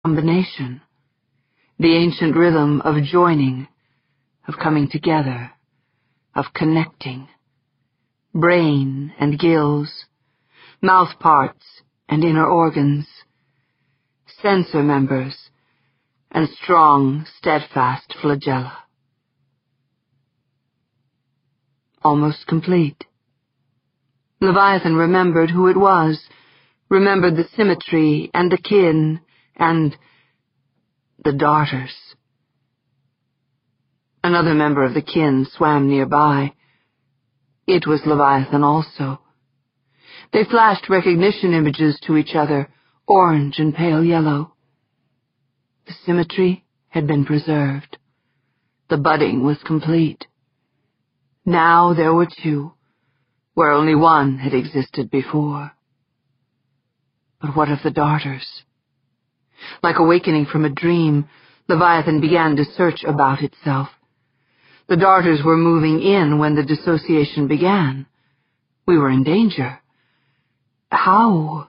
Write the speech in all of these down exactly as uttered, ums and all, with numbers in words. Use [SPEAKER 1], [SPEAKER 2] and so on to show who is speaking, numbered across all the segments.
[SPEAKER 1] combination, the ancient rhythm of joining, of coming together, of connecting, brain and gills, mouth parts and inner organs, sensor members, and strong, steadfast flagella. Almost complete. Leviathan remembered who it was, remembered the symmetry and the kin and the darters. Another member of the kin swam nearby. It was Leviathan also. They flashed recognition images to each other, orange and pale yellow. The symmetry had been preserved. The budding was complete. Now there were two, where only one had existed before. But what of the darters? Like awakening from a dream, Leviathan began to search about itself. The darters were moving in when the dissociation began. We were in danger. How?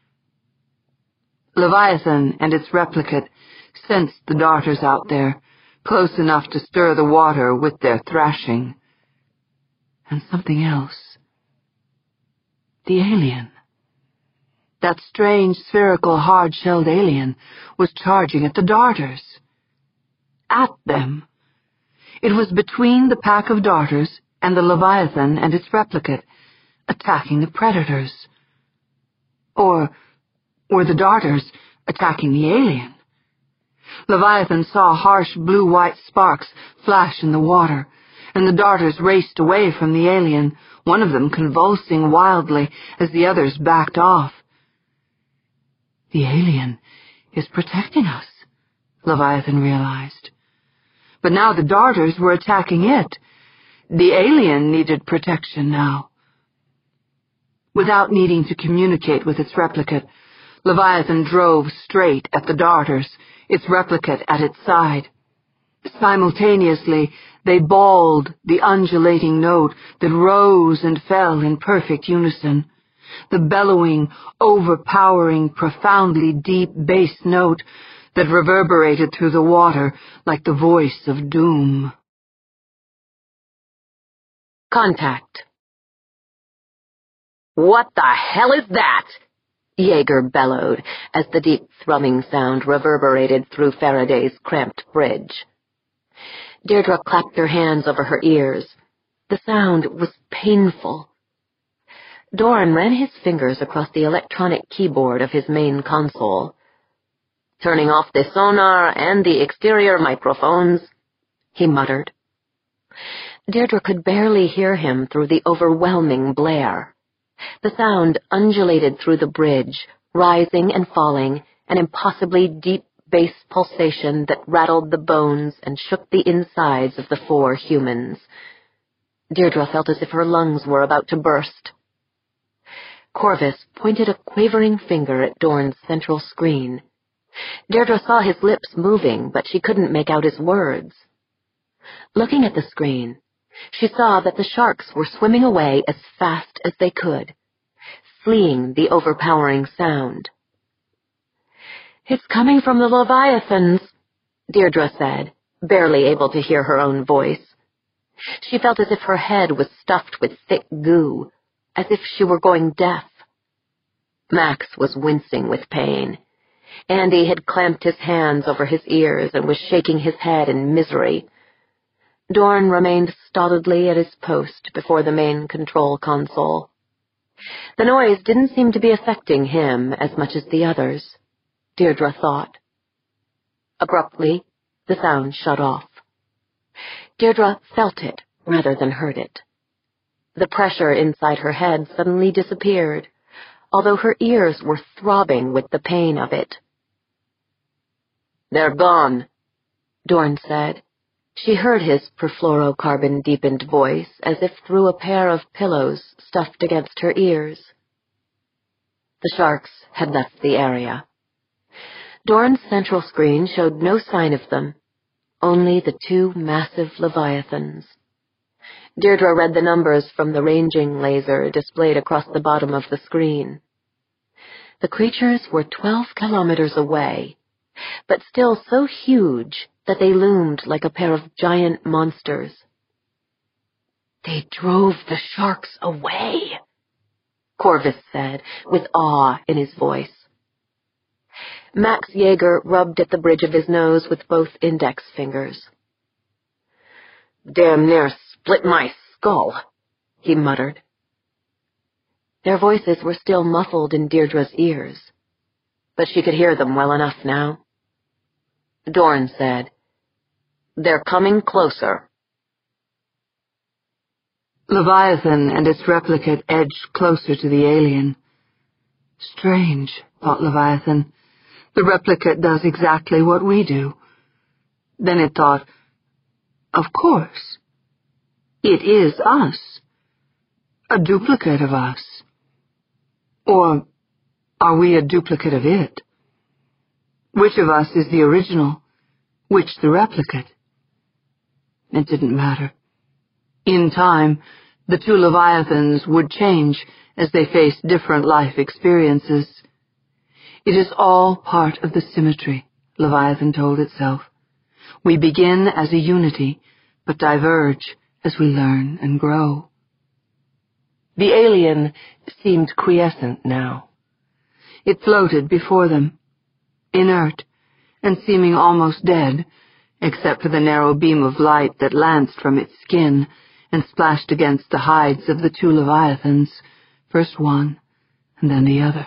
[SPEAKER 1] Leviathan and its replicate sensed the darters out there, close enough to stir the water with their thrashing. And something else. The alien. That strange, spherical, hard-shelled alien was charging at the darters. At them. It was between the pack of darters and the Leviathan and its replicate, attacking the predators. Or were the darters attacking the alien? Leviathan saw harsh blue-white sparks flash in the water, and the darters raced away from the alien, one of them convulsing wildly as the others backed off. The alien is protecting us, Leviathan realized. But now the darters were attacking it. The alien needed protection now. Without needing to communicate with its replicate, Leviathan drove straight at the darters, its replicate at its side. Simultaneously, they bawled the undulating note that rose and fell in perfect unison. The bellowing, overpowering, profoundly deep bass note that reverberated through the water like the voice of doom.
[SPEAKER 2] Contact. "What the hell is that?" Jaeger bellowed as the deep thrumming sound reverberated through Faraday's cramped bridge. Deirdre clapped her hands over her ears. The sound was painful. Doran ran his fingers across the electronic keyboard of his main console. "Turning off the sonar and the exterior microphones," he muttered. Deirdre could barely hear him through the overwhelming blare. The sound undulated through the bridge, rising and falling, an impossibly deep bass pulsation that rattled the bones and shook the insides of the four humans. Deirdre felt as if her lungs were about to burst. Corvus pointed a quavering finger at Dorn's central screen. Deirdre saw his lips moving, but she couldn't make out his words. Looking at the screen, she saw that the sharks were swimming away as fast as they could, fleeing the overpowering sound. "It's coming from the Leviathans," Deirdre said, barely able to hear her own voice. She felt as if her head was stuffed with thick goo, as if she were going deaf. Max was wincing with pain. Andy had clamped his hands over his ears and was shaking his head in misery. Dorn remained stolidly at his post before the main control console. The noise didn't seem to be affecting him as much as the others, Deirdre thought. Abruptly, the sound shut off. Deirdre felt it rather than heard it. The pressure inside her head suddenly disappeared, although her ears were throbbing with the pain of it. "They're gone," Dorn said. She heard his perfluorocarbon-deepened voice as if through a pair of pillows stuffed against her ears. The sharks had left the area. Dorn's central screen showed no sign of them, only the two massive Leviathans. Deirdre read the numbers from the ranging laser displayed across the bottom of the screen. The creatures were twelve kilometers away, but still so huge that they loomed like a pair of giant monsters. "They drove the sharks away," Corvus said, with awe in his voice. Max Jaeger rubbed at the bridge of his nose with both index fingers. "Damn near split my skull," he muttered. Their voices were still muffled in Deirdre's ears, but she could hear them well enough now. Dorn said, "They're coming closer."
[SPEAKER 1] Leviathan and its replicate edged closer to the alien. Strange, thought Leviathan. The replicate does exactly what we do. Then it thought, of course. It is us. A duplicate of us. Or are we a duplicate of it? Which of us is the original? Which the replicate? It didn't matter. In time, the two Leviathans would change as they faced different life experiences. It is all part of the symmetry, Leviathan told itself. We begin as a unity, but diverge as we learn and grow. The alien seemed quiescent now. It floated before them, inert and seeming almost dead, except for the narrow beam of light that lanced from its skin and splashed against the hides of the two Leviathans, first one and then the other.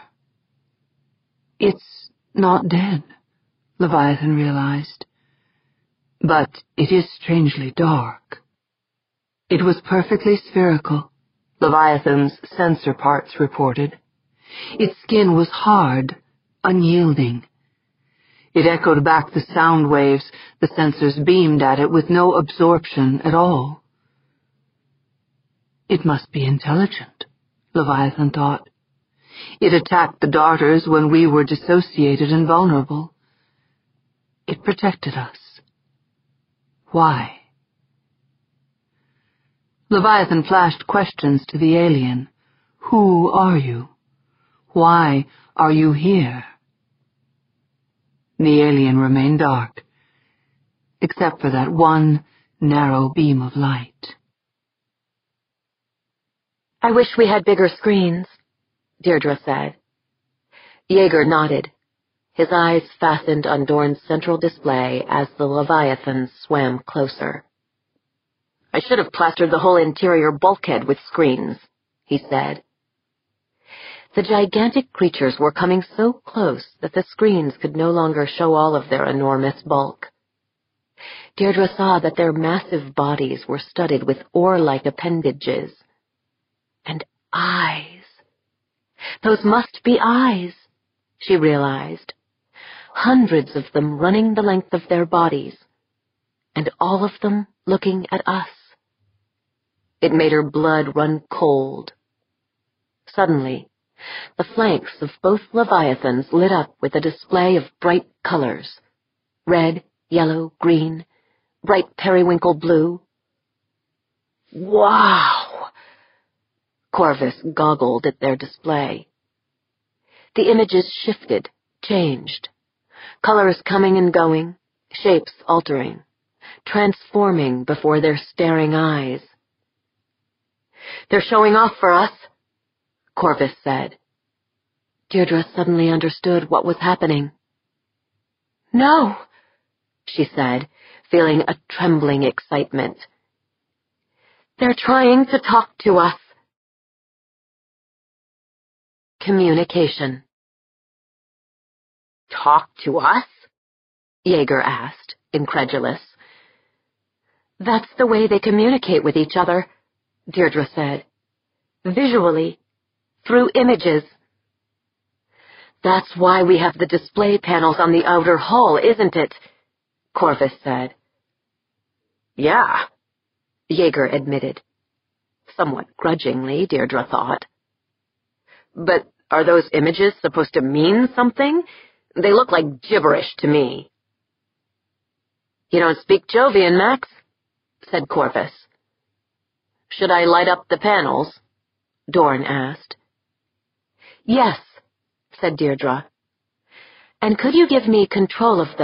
[SPEAKER 1] It's not dead, Leviathan realized, but it is strangely dark. It was perfectly spherical, Leviathan's sensor parts reported. Its skin was hard, unyielding. It echoed back the sound waves the sensors beamed at it with no absorption at all. It must be intelligent, Leviathan thought. It attacked the darters when we were dissociated and vulnerable. It protected us. Why? Leviathan flashed questions to the alien. Who are you? Why are you here? The alien remained dark, except for that one narrow beam of light.
[SPEAKER 2] "I wish we had bigger screens," Deirdre said. Jaeger nodded, his eyes fastened on Dorn's central display as the Leviathan swam closer. "I should have plastered the whole interior bulkhead with screens," he said. The gigantic creatures were coming so close that the screens could no longer show all of their enormous bulk. Deirdre saw that their massive bodies were studded with oar-like appendages. And eyes. Those must be eyes, she realized. Hundreds of them running the length of their bodies, and all of them looking at us. It made her blood run cold. Suddenly, the flanks of both Leviathans lit up with a display of bright colors. Red, yellow, green, bright periwinkle blue. Wow! Corvus goggled at their display. The images shifted, changed. Colors coming and going, shapes altering, transforming before their staring eyes. "They're showing off for us," Corvus said. Deirdre suddenly understood what was happening. "No," she said, feeling a trembling excitement. "They're trying to talk to us." Communication. "Talk to us?" Jaeger asked, incredulous. "That's the way they communicate with each other," Deirdre said. "Visually, through images." "That's why we have the display panels on the outer hull, isn't it?" Corvus said. "Yeah," Jaeger admitted. Somewhat grudgingly, Deirdre thought. "But are those images supposed to mean something? They look like gibberish to me." "You don't speak Jovian, Max," said Corvus. "Should I light up the panels?" Dorn asked. "Yes," said Deirdre. "And could you give me control of them?"